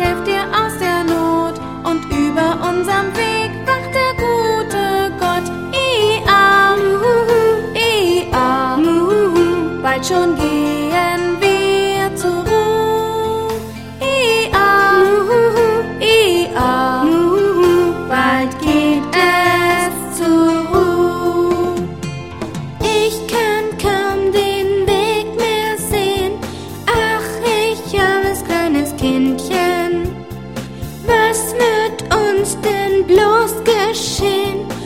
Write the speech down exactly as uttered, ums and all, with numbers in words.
helft dir aus der Not und über unserem Weg wacht der gute Gott. Ia, Ia, bald schon gehen wir zur Ruhe. Ia, Ia, bald geht es zur Ruhe. Ich kann kaum den Weg mehr sehen. Ach, ich armes kleines Kindchen. Was wird uns denn bloß geschehen?